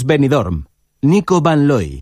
Benidorm. Nico Van Looy.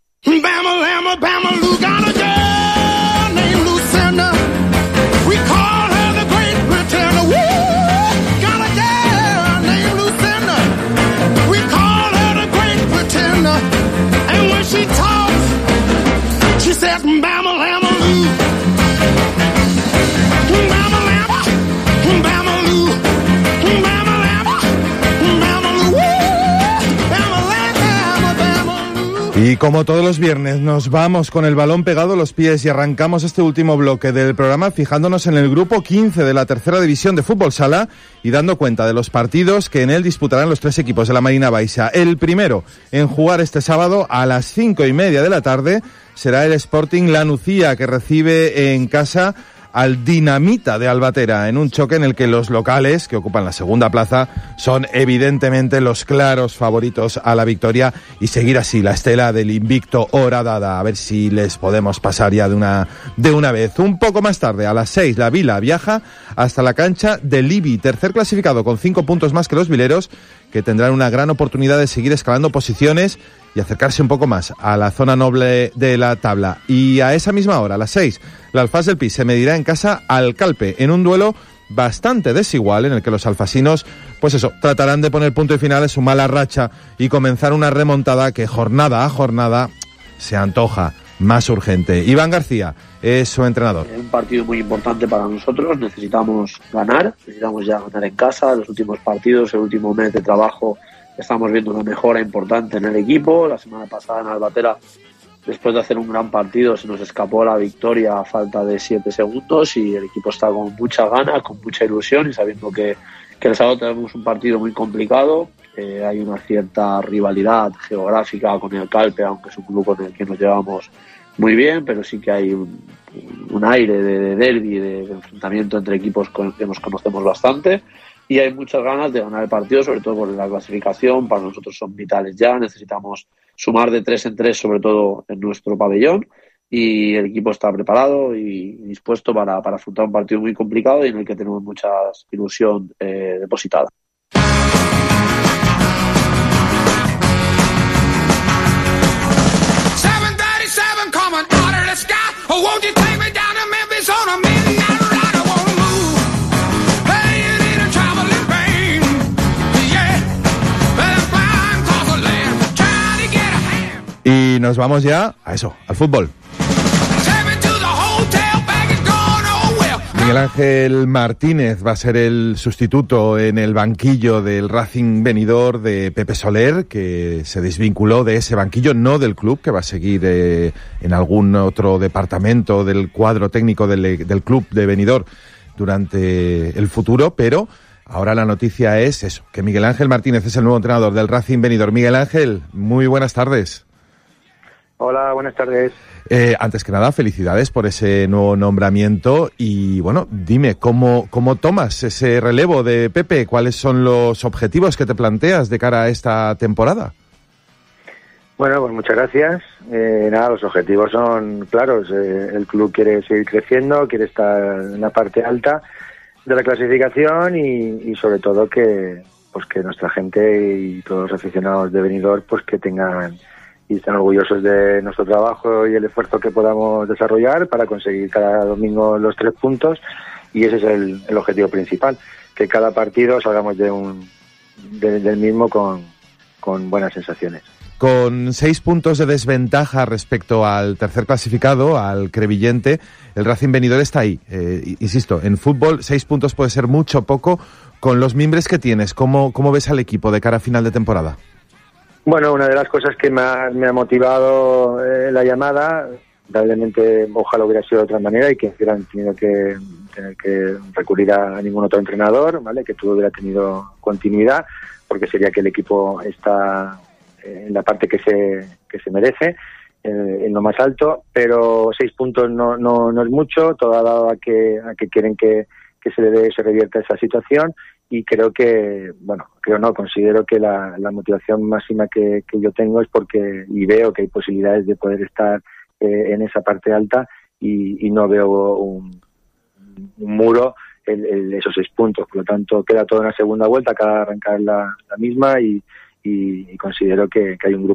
Y como todos los viernes nos vamos con el balón pegado a los pies y arrancamos este último bloque del programa fijándonos en el grupo 15 de la tercera división de fútbol sala y dando cuenta de los partidos que en él disputarán los tres equipos de la Marina Baixa. El primero en jugar este sábado a las 5:30 de la tarde será el Sporting La Nucía, que recibe en casa al Dinamita de Albatera, en un choque en el que los locales, que ocupan la segunda plaza, son evidentemente los claros favoritos a la victoria y seguir así la estela del invicto Horadada. A ver si les podemos pasar ya de una vez. Un poco más tarde, a las 6, la Vila viaja hasta la cancha del Ibi, tercer clasificado con 5 puntos más que los vileros, que tendrán una gran oportunidad de seguir escalando posiciones y acercarse un poco más a la zona noble de la tabla. Y a esa misma hora, a las 6, la Alfás del Pi se medirá en casa al Calpe, en un duelo bastante desigual en el que los alfasinos, pues eso, tratarán de poner punto y final a su mala racha y comenzar una remontada que jornada a jornada se antoja más urgente. Iván García es su entrenador. Es un partido muy importante para nosotros, necesitamos ganar, necesitamos ya ganar en casa. Los últimos partidos, el último mes de trabajo, estamos viendo una mejora importante en el equipo. La semana pasada en Albatera, después de hacer un gran partido, se nos escapó la victoria a falta de 7 segundos y el equipo está con mucha ganas, con mucha ilusión y sabiendo que el sábado tenemos un partido muy complicado. Hay una cierta rivalidad geográfica con el Calpe, aunque es un club con el que nos llevamos muy bien, pero sí que hay un aire de derbi, de enfrentamiento entre equipos con los que nos conocemos bastante. Y hay muchas ganas de ganar el partido, sobre todo por la clasificación. Para nosotros son vitales ya, necesitamos sumar de 3 en 3, sobre todo en nuestro pabellón, y el equipo está preparado y dispuesto para afrontar un partido muy complicado y en el que tenemos mucha ilusión depositada. Y nos vamos ya a eso, al fútbol. Miguel Ángel Martínez va a ser el sustituto en el banquillo del Racing Benidorm de Pepe Soler, que se desvinculó de ese banquillo, no del club, que va a seguir en algún otro departamento del cuadro técnico del club de Benidorm durante el futuro, pero ahora la noticia es eso, que Miguel Ángel Martínez es el nuevo entrenador del Racing Benidorm. Miguel Ángel, muy buenas tardes. Hola, buenas tardes. Antes que nada, felicidades por ese nuevo nombramiento y, bueno, dime, ¿cómo tomas ese relevo de Pepe? ¿Cuáles son los objetivos que te planteas de cara a esta temporada? Bueno, pues muchas gracias. Los objetivos son claros. El club quiere seguir creciendo, quiere estar en la parte alta de la clasificación y sobre todo que nuestra gente y todos los aficionados de Benidorm pues que tengan y están orgullosos de nuestro trabajo y el esfuerzo que podamos desarrollar para conseguir cada domingo los 3 puntos, y ese es el objetivo principal, que cada partido salgamos del mismo con buenas sensaciones. Con 6 puntos de desventaja respecto al tercer clasificado, al Crevillente, el Racing Benidorm está ahí. Insisto, en fútbol 6 puntos puede ser mucho o poco. Con los mimbres que tienes, ¿cómo ves al equipo de cara a final de temporada? Bueno, una de las cosas que me ha motivado la llamada, probablemente ojalá hubiera sido de otra manera y que hubieran tenido que tener que recurrir a ningún otro entrenador, ¿vale? Que todo hubiera tenido continuidad, porque sería que el equipo está en la parte que se merece, en lo más alto, pero 6 puntos no es mucho, todo ha dado a que quieren que se revierta esa situación. Y considero que la motivación máxima que yo tengo es porque y veo que hay posibilidades de poder estar en esa parte alta y no veo un muro en esos 6 puntos. Por lo tanto, queda toda una segunda vuelta, cada arrancar la misma y considero que hay un